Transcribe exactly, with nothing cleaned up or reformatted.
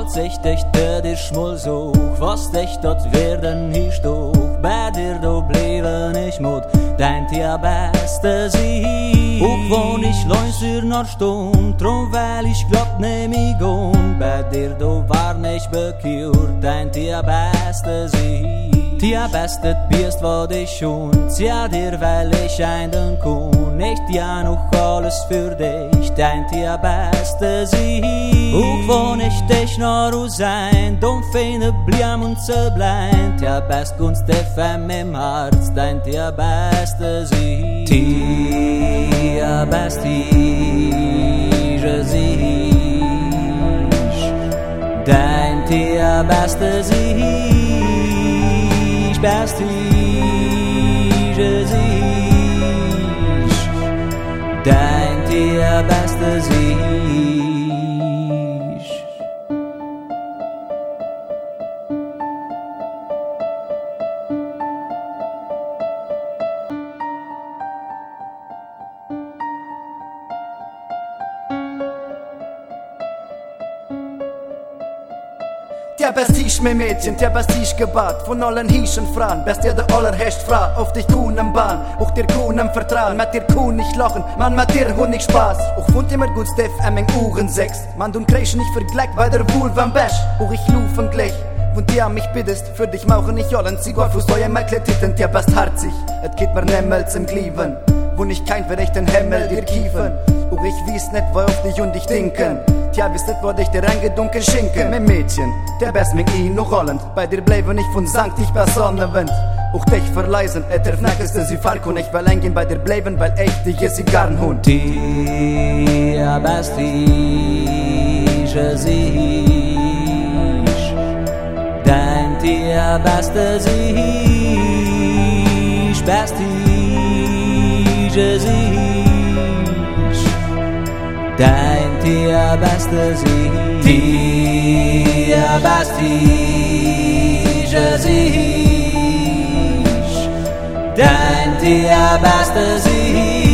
als ich dich bei dir schmul such, was dich dort werden nicht doch, bei dir do blieben ich mut, dein Tier beste sie. Auch wenn ich leunster noch stund, drum weil ich glaub nehm ich und, bei dir do war nicht bekürt, dein Tier beste sie. Tier bestet bist wat ich schon, ja dir weil ich ein den kun, nicht ja noch alles für dich, dein Tier beste sie. Auch wenn ich dich noch sein, dumm feine bliam und so blind, ja best gunst der Femme im Herz, dein Tier beste sie. Tier beste sie, dein Tier beste sie. Beste Jesus, dein Tier beste sich. Der best ich mein Mädchen, der best ich gebat, von allen hischen Frauen, best der der allerhest Frau, auf dich kuhnen Bahn, auch dir kuhnen Vertrauen, mit dir kuhn nicht lachen, man mit dir hun nicht Spaß, auch fund immer gut Steff, emmeng Uhren sechs, man du kriegst nicht vergleich, weil der wohl beim Besch, auch ich lufen gleich, und dir mich bittest, für dich mauchen nicht allen, sie Gott, fuß euer Meckletitten, der best herzig, et geht mir nemmels im Glieben, wo nicht kein verrechten Himmel dir kiefen, auch ich wies nicht, wo auf dich und dich denken, tja, wisst nicht, wo dich der reingedunken schinken, mein Mädchen, der best mich ihn noch Holland, bei dir bleibe nicht von Sankt, ich bei Sonnenwind, auch dich verleisen, et der Fnackeste sie Falko, nicht weil eingehen bei dir bleiben, weil echt dich ist sie garn Hund. Tia best ich sich, dein Tia beste sich, best ich sich, dein Tier beste sie, Tier beste sie, dein Tier beste sie.